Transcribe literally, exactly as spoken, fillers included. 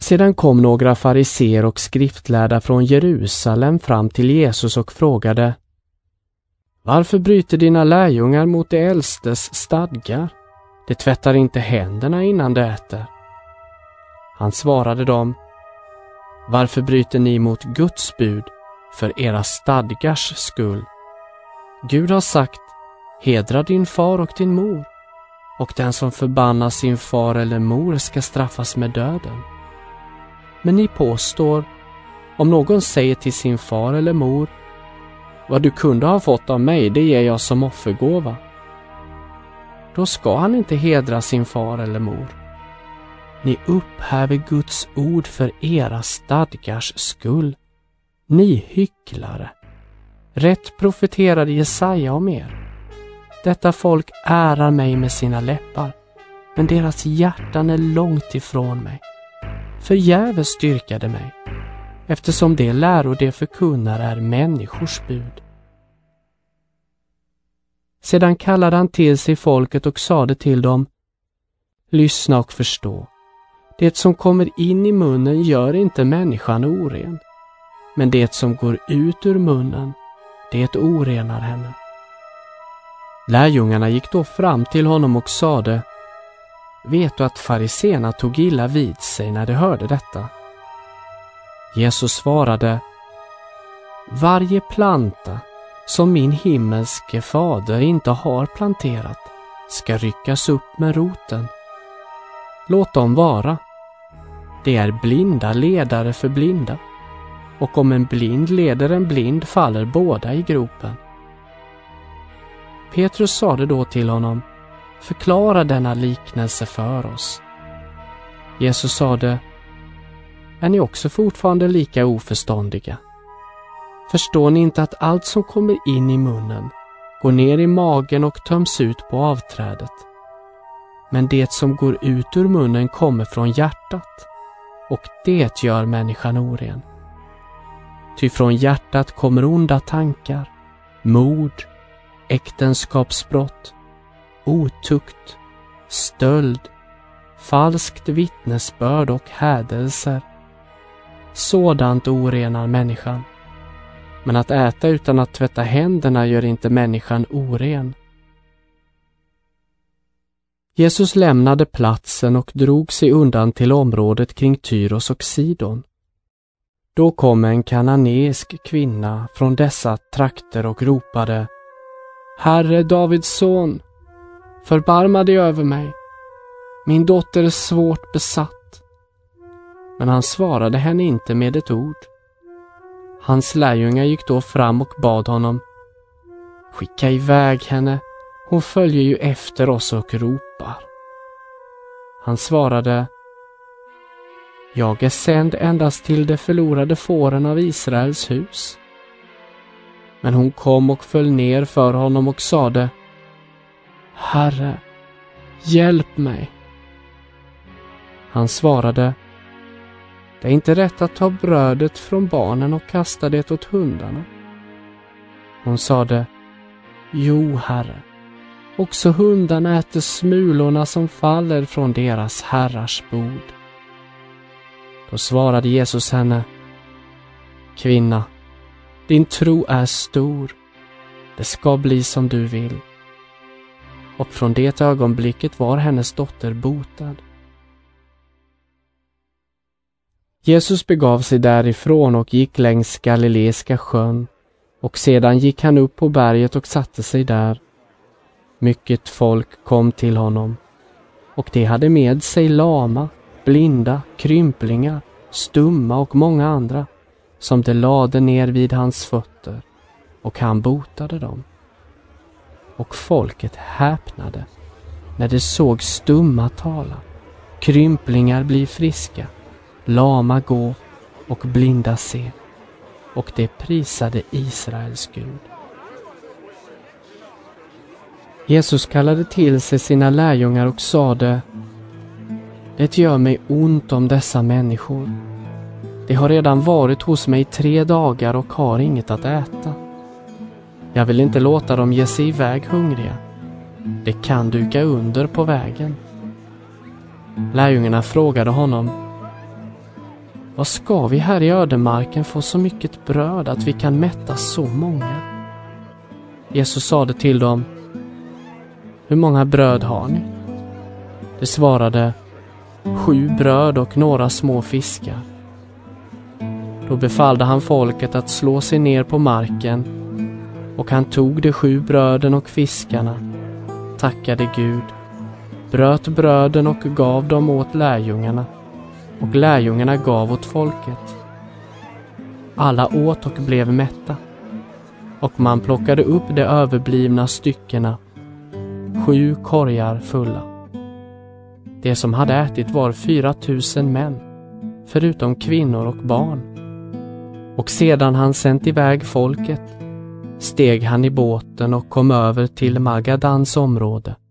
Sedan kom några fariseer och skriftlärda från Jerusalem fram till Jesus och frågade: Varför bryter dina lärjungar mot de äldstes stadgar? De tvättar inte händerna innan de äter. Han svarade dem: Varför bryter ni mot Guds bud för era stadgars skull? Gud har sagt: hedra din far och din mor, och den som förbannar sin far eller mor ska straffas med döden. Men ni påstår: om någon säger till sin far eller mor: vad du kunde ha fått av mig, det ger jag som offergåva, då ska han inte hedra sin far eller mor. Ni upphäver Guds ord för era stadgars skull. Ni hycklare. Rätt profeterade Jesaja om er. Detta folk ärar mig med sina läppar, men deras hjärtan är långt ifrån mig. Förgäves styrkade mig, eftersom det läror de förkunnar är människors bud. Sedan kallade han till sig folket och sade till dem: lyssna och förstå. Det som kommer in i munnen gör inte människan oren, men det som går ut ur munnen, det orenar henne. Lärjungarna gick då fram till honom och sade: vet du att fariséerna tog illa vid sig när de hörde detta? Jesus svarade: varje planta som min himmelske fader inte har planterat ska ryckas upp med roten. Låt dem vara. Det är blinda ledare för blinda, och om en blind leder en blind faller båda i gropen. Petrus sade då till honom: förklara denna liknelse för oss. Jesus sade: är ni också fortfarande lika oförståndiga? Förstår ni inte att allt som kommer in i munnen går ner i magen och töms ut på avträdet? Men det som går ut ur munnen kommer från hjärtat, och det gör människan oren. Ty från hjärtat kommer onda tankar, mord, äktenskapsbrott, otukt, stöld, falskt vittnesbörd och hädelser. Sådant orenar människan. Men att äta utan att tvätta händerna gör inte människan oren. Jesus lämnade platsen och drog sig undan till området kring Tyros och Sidon. Då kom en kananeisk kvinna från dessa trakter och ropade: Herre Davids son, förbarma dig över mig. Min dotter är svårt besatt. Men han svarade henne inte med ett ord. Hans lärjungar gick då fram och bad honom: skicka iväg henne, hon följer ju efter oss och ropar. Han svarade: jag är sänd endast till de förlorade fåren av Israels hus. Men hon kom och föll ner för honom och sade: Herre, hjälp mig. Han svarade: det är inte rätt att ta brödet från barnen och kasta det åt hundarna. Hon sade: jo, Herre, också hundarna äter smulorna som faller från deras herrars bord. Då svarade Jesus henne: kvinna, din tro är stor, det ska bli som du vill. Och från det ögonblicket var hennes dotter botad. Jesus begav sig därifrån och gick längs Galileiska sjön, och sedan gick han upp på berget och satte sig där. Mycket folk kom till honom, och de hade med sig lama, blinda, krymplingar, stumma och många andra, som de lade ner vid hans fötter, och han botade dem. Och folket häpnade när de såg stumma tala, krymplingar bli friska, lama gå och blinda se, och de prisade Israels Gud. Jesus kallade till sig sina lärjungar och sade: det gör mig ont om dessa människor. De har redan varit hos mig tre dagar och har inget att äta. Jag vill inte låta dem ge sig iväg hungriga. Det kan duka under på vägen. Lärjungarna frågade honom: vad ska vi här i ödemarken få så mycket bröd att vi kan mätta så många? Jesus sade till dem: hur många bröd har ni? De svarade: sju bröd och några små fiskar. Då befallde han folket att slå sig ner på marken, och han tog de sju bröden och fiskarna, tackade Gud, bröt bröden och gav dem åt lärjungarna, och lärjungarna gav åt folket. Alla åt och blev mätta, och man plockade upp de överblivna styckena, sju korgar fulla. Det som hade ätit var fyra tusen män, förutom kvinnor och barn. Och sedan han sänt iväg folket, steg han i båten och kom över till Magadans område.